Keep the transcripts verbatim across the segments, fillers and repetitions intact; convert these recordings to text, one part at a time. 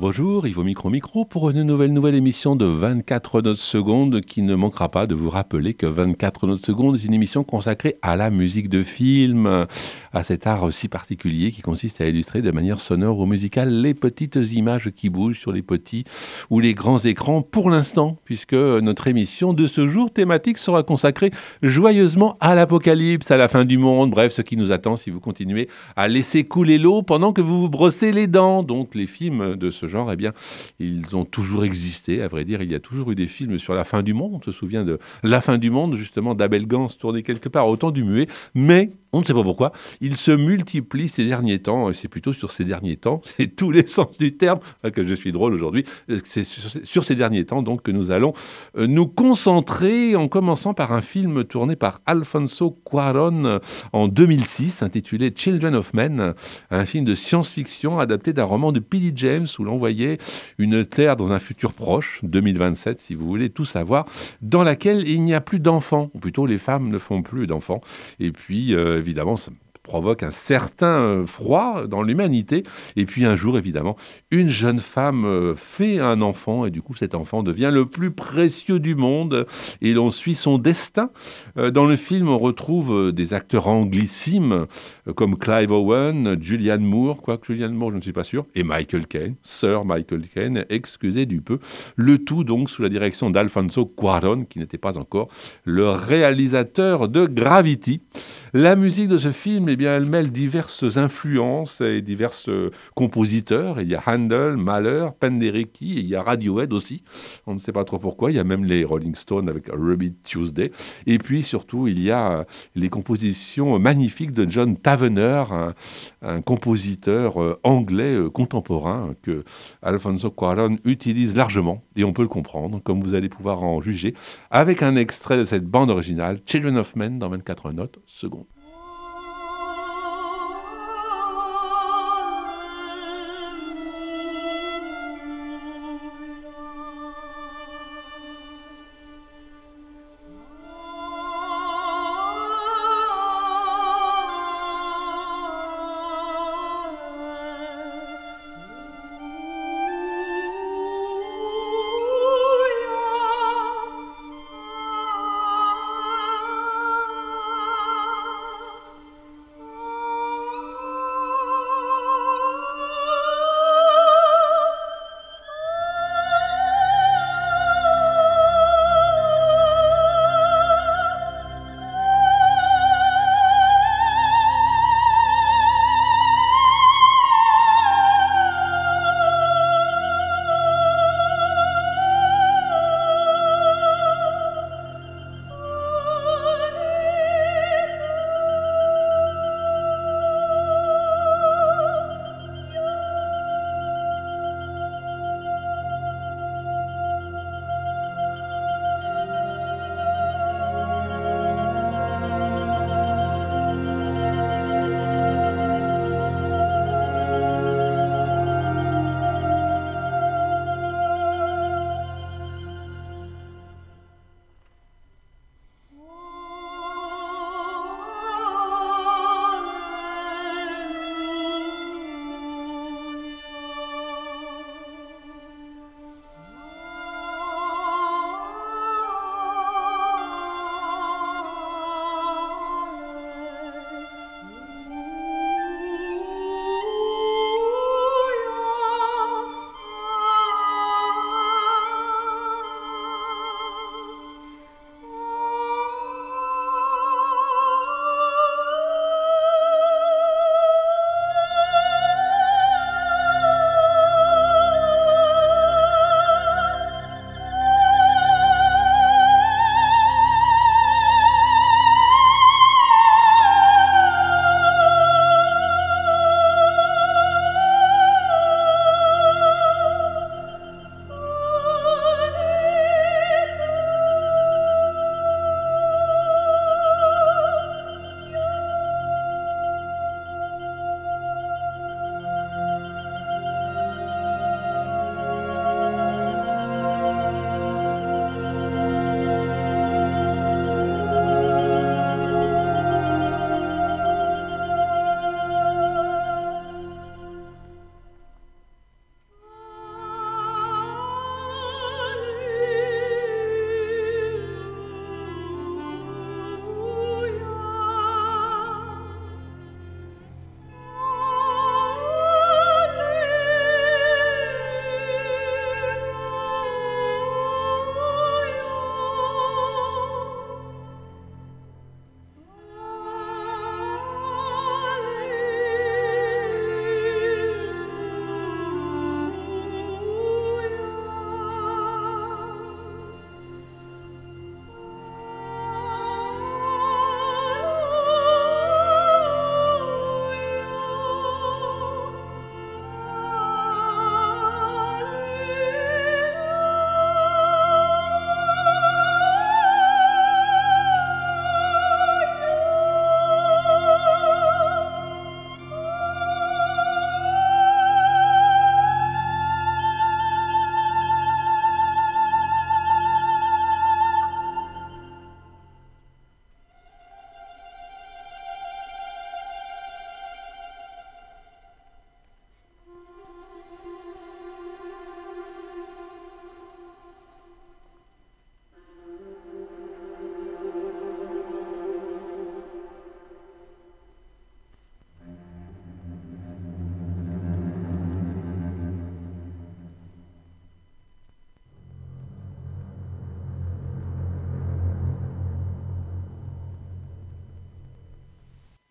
bonjour, Yves au micro micro pour une nouvelle nouvelle émission de vingt-quatre notes secondes qui ne manquera pas de vous rappeler que vingt-quatre notes secondes est une émission consacrée à la musique de film, à cet art si particulier qui consiste à illustrer de manière sonore ou musicale les petites images qui bougent sur les petits ou les grands écrans pour l'instant, puisque notre émission de ce jour thématique sera consacrée joyeusement à l'apocalypse, à la fin du monde, bref, ce qui nous attend si vous continuez à laisser couler l'eau pendant que vous vous brossez les dents. Donc les films de ce genre, eh bien, ils ont toujours existé, à vrai dire. Il y a toujours eu des films sur la fin du monde. On se souvient de La fin du monde, justement, d'Abel Gance, tourné quelque part au temps du muet. Mais on ne sait pas pourquoi, ils se multiplient ces derniers temps. Et c'est plutôt sur ces derniers temps, c'est tous les sens du terme, que je suis drôle aujourd'hui, c'est sur ces derniers temps donc que nous allons nous concentrer, en commençant par un film tourné par Alfonso Cuarón en deux mille six, intitulé Children of Men, un film de science-fiction adapté d'un roman de P D James où l'on voyait une Terre dans un futur proche, deux mille vingt-sept si vous voulez tout savoir, dans laquelle il n'y a plus d'enfants, ou plutôt les femmes ne font plus d'enfants. Et puis euh, évidemment, ça provoque un certain froid dans l'humanité. Et puis un jour, évidemment, une jeune femme fait un enfant et du coup, cet enfant devient le plus précieux du monde et l'on suit son destin. Dans le film, on retrouve des acteurs anglissimes comme Clive Owen, Julianne Moore, quoique Julianne Moore, je ne suis pas sûr, et Michael Caine, Sir Michael Caine, excusez du peu. Le tout donc sous la direction d'Alfonso Cuarón, qui n'était pas encore le réalisateur de Gravity. La musique de ce film, eh bien, elle mêle diverses influences et divers compositeurs. Il y a Handel, Mahler, Penderecki, et il y a Radiohead aussi. On ne sait pas trop pourquoi. Il y a même les Rolling Stones avec Ruby Tuesday. Et puis surtout, il y a les compositions magnifiques de John Tavener, un, un compositeur anglais contemporain que Alfonso Cuarón utilise largement. Et on peut le comprendre, comme vous allez pouvoir en juger, avec un extrait de cette bande originale, Children of Men, dans vingt-quatre notes secondes.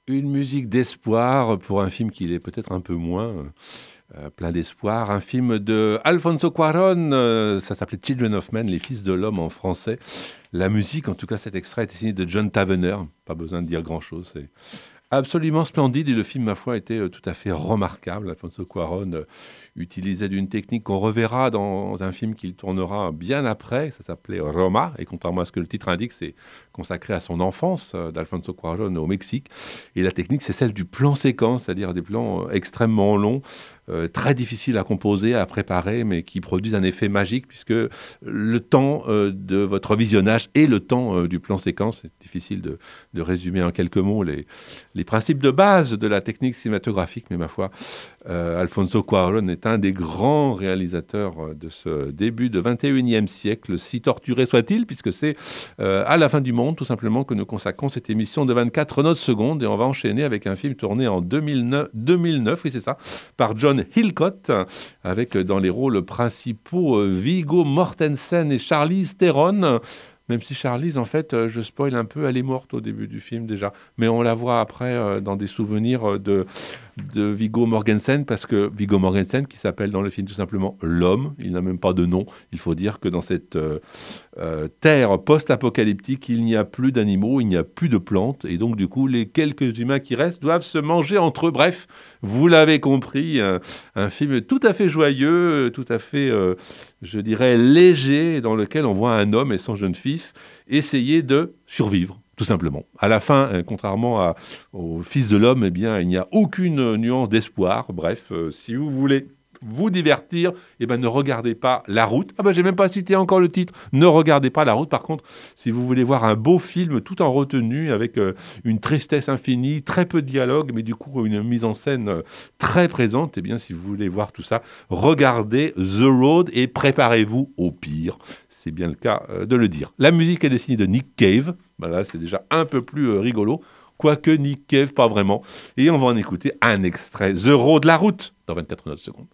Une musique d'espoir pour un film qui l'est peut-être un peu moins, euh, plein d'espoir. Un film de Alfonso Cuarón, euh, ça s'appelait Children of Men, Les Fils de l'Homme en français. La musique, en tout cas cet extrait, était signé de John Tavener. Pas besoin de dire grand-chose, c'est absolument splendide et le film, ma foi, était euh, tout à fait remarquable. Alfonso Cuarón euh, utilisait d'une technique qu'on reverra dans un film qu'il tournera bien après. Ça s'appelait Roma et contrairement à ce que le titre indique, c'est consacré à son enfance euh, d'Alfonso Cuarón au Mexique. Et la technique, c'est celle du plan séquence, c'est-à-dire des plans euh, extrêmement longs, euh, très difficiles à composer, à préparer, mais qui produisent un effet magique puisque le temps euh, de votre visionnage et le temps euh, du plan séquence, c'est difficile de, de résumer en quelques mots les les principes de base de la technique cinématographique, mais ma foi, euh, Alfonso Cuarón est un des grands réalisateurs euh, de ce début de vingt et unième siècle, si torturé soit-il, puisque c'est euh, à la fin du monde, tout simplement, que nous consacrons cette émission de vingt-quatre notes secondes, et on va enchaîner avec un film tourné en deux mille neuf, deux mille neuf, oui c'est ça, par John Hillcoat, avec dans les rôles principaux euh, Viggo Mortensen et Charlize Theron. Même si Charlize, en fait, euh, je spoil un peu, elle est morte au début du film déjà. Mais on la voit après euh, dans des souvenirs euh, de, de Viggo Mortensen, parce que Viggo Mortensen, qui s'appelle dans le film tout simplement L'Homme, il n'a même pas de nom. Il faut dire que dans cette euh, euh, terre post-apocalyptique, il n'y a plus d'animaux, il n'y a plus de plantes. Et donc, du coup, les quelques humains qui restent doivent se manger entre eux. Bref, vous l'avez compris, un, un film tout à fait joyeux, tout à fait... Euh, je dirais, léger, dans lequel on voit un homme et son jeune fils essayer de survivre, tout simplement. À la fin, euh, contrairement à, au Fils de l'homme, eh bien, il n'y a aucune nuance d'espoir. Bref, euh, si vous voulez vous divertir, eh ben, ne regardez pas La Route. Ah ben, j'ai même pas cité encore le titre. Ne regardez pas La Route. Par contre, si vous voulez voir un beau film tout en retenue, avec euh, une tristesse infinie, très peu de dialogue, mais du coup une mise en scène euh, très présente, eh bien, si vous voulez voir tout ça, regardez The Road et préparez-vous au pire. C'est bien le cas euh, de le dire. La musique est dessinée de Nick Cave. Ben là, c'est déjà un peu plus euh, rigolo. Quoique Nick Cave, pas vraiment. Et on va en écouter un extrait. The Road, La Route, dans vingt-quatre notes secondes.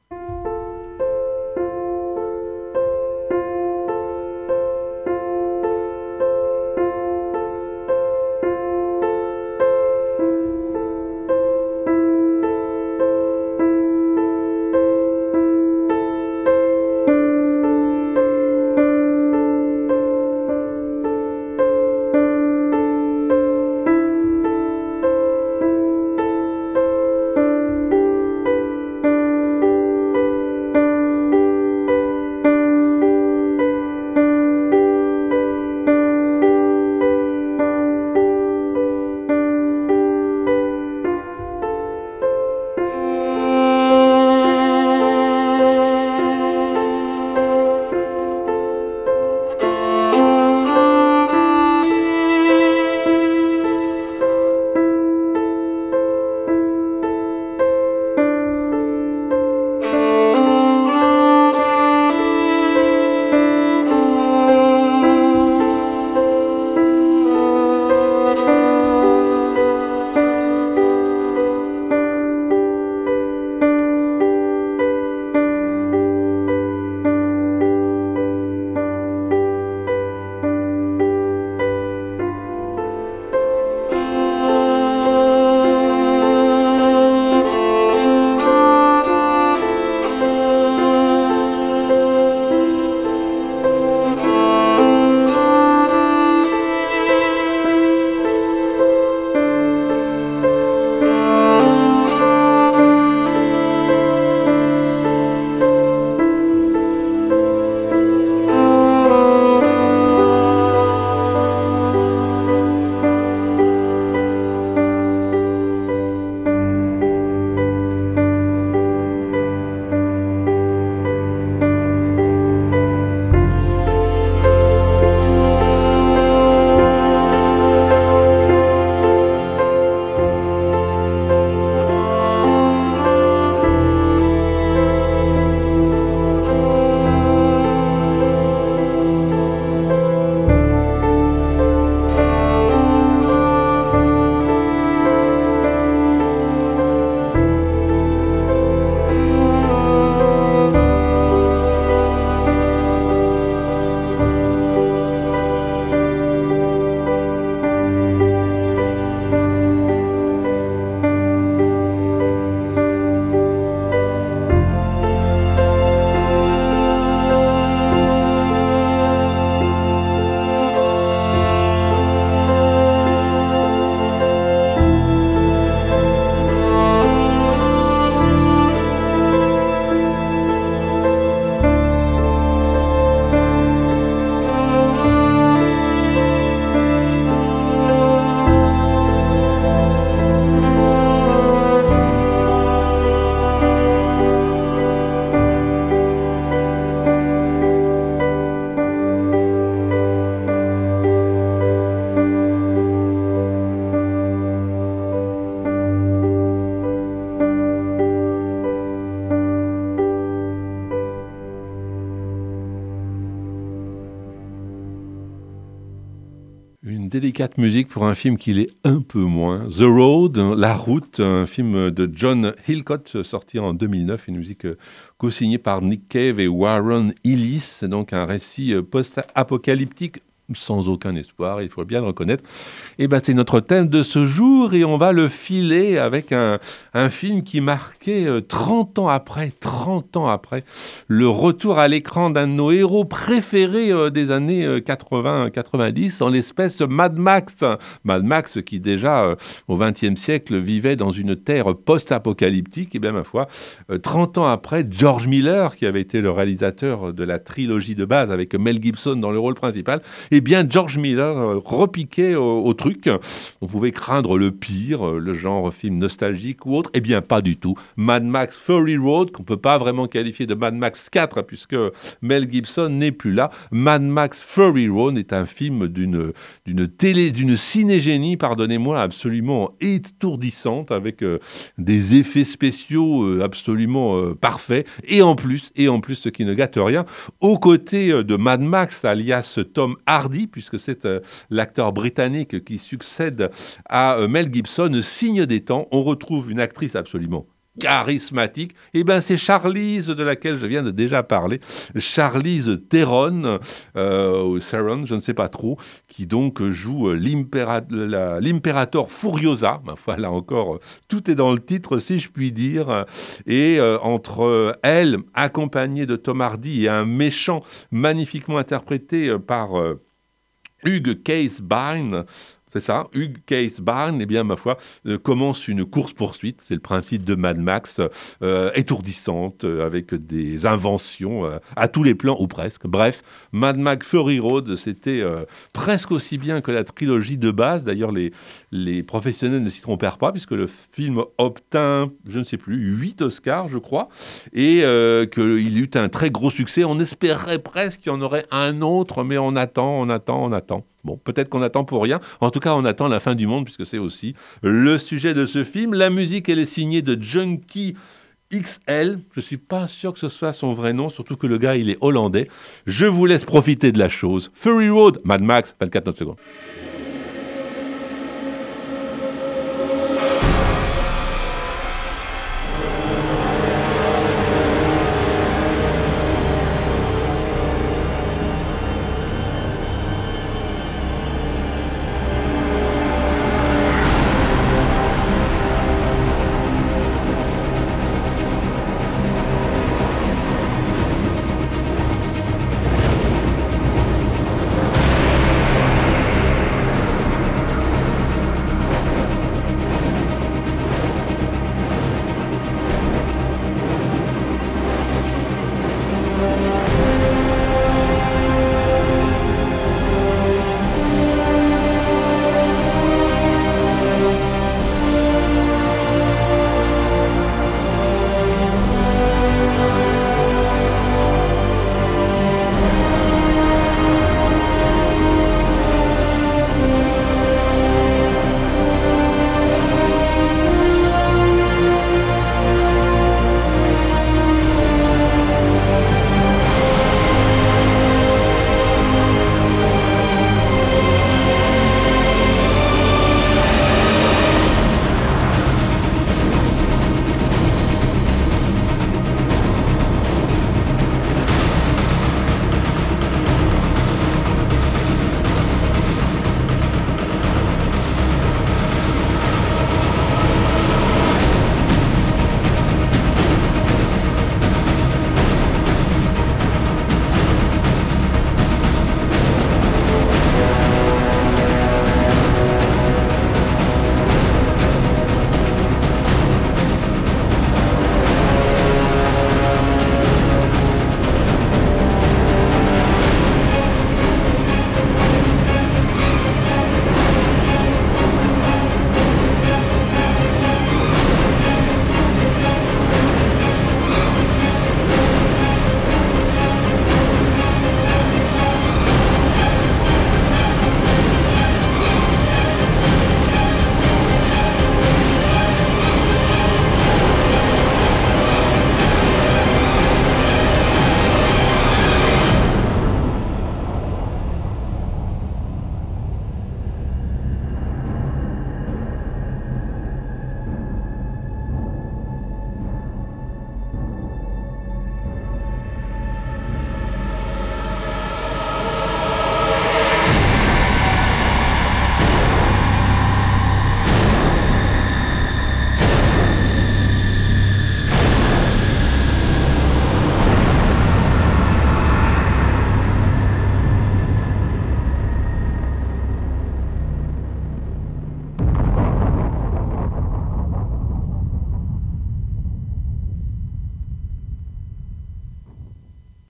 délicate musique pour un film qui l'est un peu moins. The Road, La Route, un film de John Hillcoat sorti en deux mille neuf, une musique co-signée par Nick Cave et Warren Ellis, donc un récit post-apocalyptique sans aucun espoir, il faut bien le reconnaître. Et ben, c'est notre thème de ce jour et on va le filer avec un, un film qui marquait euh, trente ans après, trente ans après, le retour à l'écran d'un de nos héros préférés euh, des années euh, quatre-vingts quatre-vingt-dix, en l'espèce Mad Max. Mad Max qui déjà euh, au vingtième siècle vivait dans une terre post-apocalyptique. Et bien ma foi, euh, trente ans après, George Miller, qui avait été le réalisateur de la trilogie de base avec Mel Gibson dans le rôle principal, et bien George Miller euh, repiquait au, au truc. On pouvait craindre le pire, euh, le genre film nostalgique ou autre. Eh bien, pas du tout. Mad Max Fury Road, qu'on ne peut pas vraiment qualifier de Mad Max quatre, puisque Mel Gibson n'est plus là. Mad Max Fury Road est un film d'une, d'une télé, d'une cinégénie, pardonnez-moi, absolument étourdissante, avec euh, des effets spéciaux euh, absolument euh, parfaits. Et en plus, et en plus, ce qui ne gâte rien, aux côtés euh, de Mad Max, alias Tom Hardy, puisque c'est euh, l'acteur britannique qui succède à euh, Mel Gibson, signe des temps, on retrouve une actrice absolument charismatique, et ben c'est Charlize de laquelle je viens de déjà parler, Charlize Theron, euh, ou Theron, je ne sais pas trop, qui donc joue euh, l'impéra- la, l'impérator Furiosa. Ma foi, là encore, tout est dans le titre, si je puis dire, et euh, entre euh, elle, accompagnée de Tom Hardy, et un méchant magnifiquement interprété euh, par euh, Hugh Case-Byrne, c'est ça, Hugh Case-Byrne, eh bien, ma foi, euh, commence une course-poursuite. C'est le principe de Mad Max, euh, étourdissante, euh, avec des inventions euh, à tous les plans, ou presque. Bref, Mad Max Fury Road, c'était euh, presque aussi bien que la trilogie de base. D'ailleurs, les, les professionnels ne s'y trompèrent pas, puisque le film obtint, je ne sais plus, huit Oscars, je crois, et euh, qu'il eut un très gros succès. On espérait presque qu'il y en aurait un autre, mais on attend, on attend, on attend. Bon, peut-être qu'on attend pour rien. En tout cas, on attend la fin du monde, puisque c'est aussi le sujet de ce film. La musique, elle est signée de Junkie X L. Je ne suis pas sûr que ce soit son vrai nom, surtout que le gars, il est hollandais. Je vous laisse profiter de la chose. Fury Road, Mad Max, vingt-quatre notes secondes.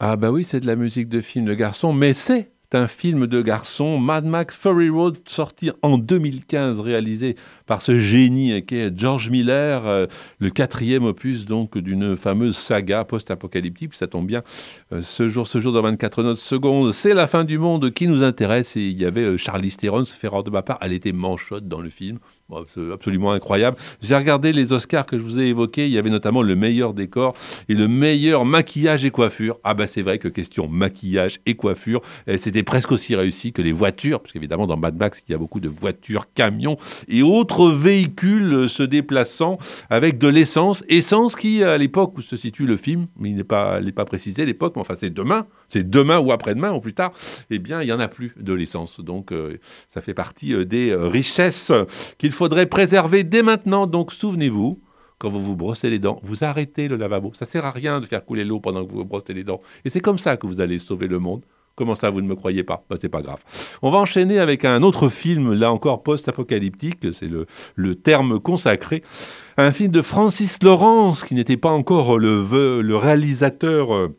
Ah bah oui, c'est de la musique de film de garçon, mais c'est un film de garçon, Mad Max Fury Road, sorti en deux mille quinze, réalisé par ce génie qui est George Miller, euh, le quatrième opus donc d'une fameuse saga post-apocalyptique. Ça tombe bien, euh, ce jour, ce jour dans vingt-quatre notes secondes, c'est la fin du monde qui nous intéresse. Et il y avait euh, Charlize Theron, fait erreur de ma part, elle était manchotte dans le film. Bon, c'est absolument incroyable. J'ai regardé les Oscars que je vous ai évoqués. Il y avait notamment le meilleur décor et le meilleur maquillage et coiffure. Ah bah c'est vrai que question maquillage et coiffure, eh, c'était presque aussi réussi que les voitures, parce qu'évidemment dans Mad Max, il y a beaucoup de voitures, camions et autres véhicules se déplaçant avec de l'essence. Essence qui, à l'époque où se situe le film, mais il n'est pas, il n'est pas précisé l'époque, mais enfin c'est demain, c'est demain ou après-demain ou plus tard, eh bien il n'y en a plus de l'essence. Donc euh, ça fait partie euh, des euh, richesses qu'il faudrait préserver dès maintenant. Donc souvenez-vous, quand vous vous brossez les dents, vous arrêtez le lavabo. Ça sert à rien de faire couler l'eau pendant que vous vous brossez les dents. Et c'est comme ça que vous allez sauver le monde. Comment ça, vous ne me croyez pas? Ben, c'est pas grave. On va enchaîner avec un autre film, là encore post-apocalyptique, c'est le, le terme consacré. Un film de Francis Lawrence, qui n'était pas encore le, le réalisateur... Euh,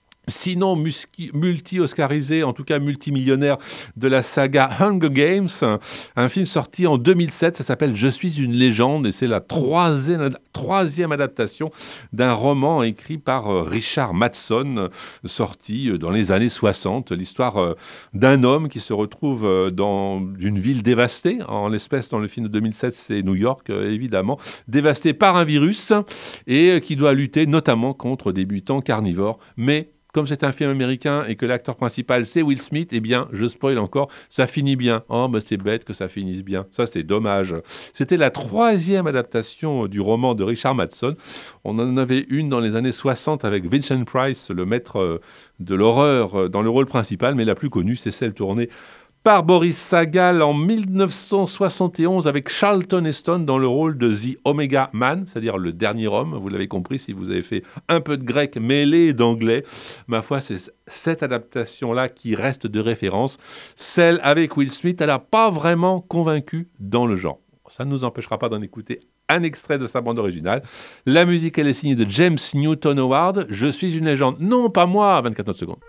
Sinon musqui- multi-oscarisé, en tout cas multimillionnaire de la saga Hunger Games, un, un film sorti en deux mille sept, ça s'appelle Je suis une légende et c'est la troisième, troisième adaptation d'un roman écrit par euh, Richard Matheson, euh, sorti euh, dans les années soixante, l'histoire euh, d'un homme qui se retrouve euh, dans une ville dévastée, en l'espèce dans le film de deux mille sept c'est New York euh, évidemment, dévastée par un virus et euh, qui doit lutter notamment contre des mutants carnivores, mais comme c'est un film américain et que l'acteur principal c'est Will Smith, eh bien, je spoil encore, ça finit bien. Oh, bah c'est bête que ça finisse bien. Ça, c'est dommage. C'était la troisième adaptation du roman de Richard Matheson. On en avait une dans les années soixante avec Vincent Price, le maître de l'horreur, dans le rôle principal, mais la plus connue, c'est celle tournée par Boris Sagal en mille neuf cent soixante et onze avec Charlton Heston dans le rôle de The Omega Man, c'est-à-dire le dernier homme. Vous l'avez compris si vous avez fait un peu de grec mêlé d'anglais. Ma foi, c'est cette adaptation-là qui reste de référence. Celle avec Will Smith, elle n'a pas vraiment convaincu dans le genre. Ça ne nous empêchera pas d'en écouter un extrait de sa bande originale. La musique, elle est signée de James Newton Howard. Je suis une légende. Non, pas moi, vingt-quatre autres secondes.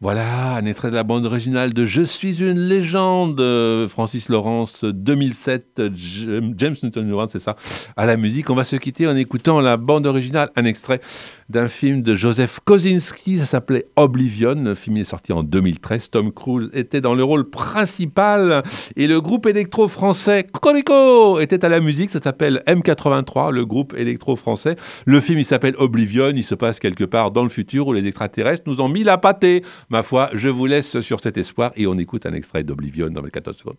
Voilà, un extrait de la bande originale de Je suis une légende, euh, Francis Lawrence, deux mille sept, J- James Newton Howard, c'est ça, à la musique. On va se quitter en écoutant la bande originale, un extrait d'un film de Joseph Kosinski, ça s'appelait Oblivion. Le film est sorti en deux mille treize. Tom Cruise était dans le rôle principal et le groupe électro français Cocorico était à la musique. Ça s'appelle M quatre-vingt-trois, le groupe électro français. Le film, il s'appelle Oblivion. Il se passe quelque part dans le futur où les extraterrestres nous ont mis la pâtée. Ma foi, je vous laisse sur cet espoir et on écoute un extrait d'Oblivion dans les quatorze secondes.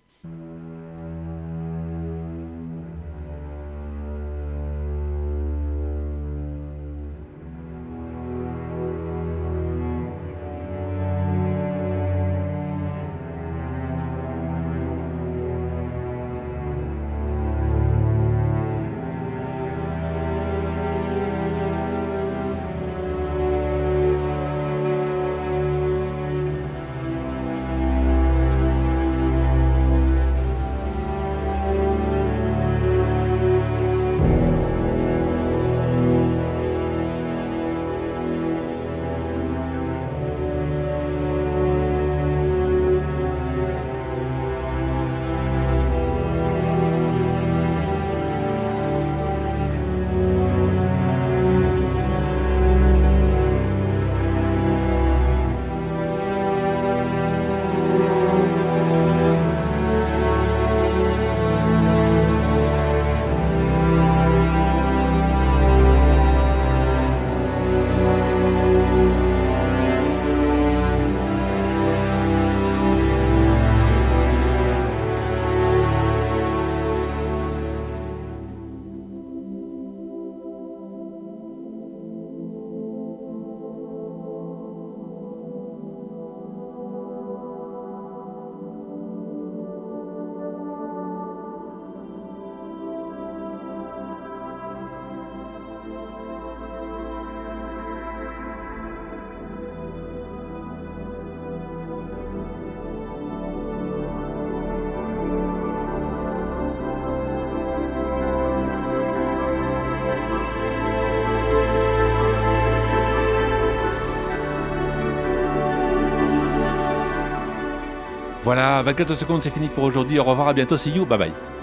Voilà, vingt-quatre secondes, c'est fini pour aujourd'hui. Au revoir, à bientôt. See you, bye bye.